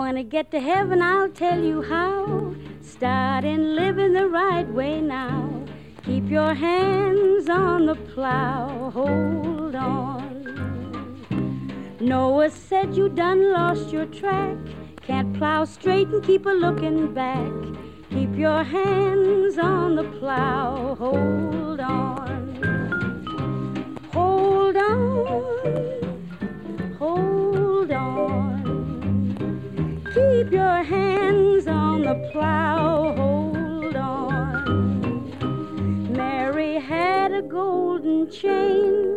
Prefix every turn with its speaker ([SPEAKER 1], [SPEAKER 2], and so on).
[SPEAKER 1] wanna get to heaven, I'll tell you how. Start in living the right way now. Keep your hands on the plow, hold on. Noah said you done lost your track. Can't plow straight and keep a-looking back. Keep your hands on the plow, hold on. Hold on, hold on. Keep your hands on the plow, hold on. Mary had a golden chain.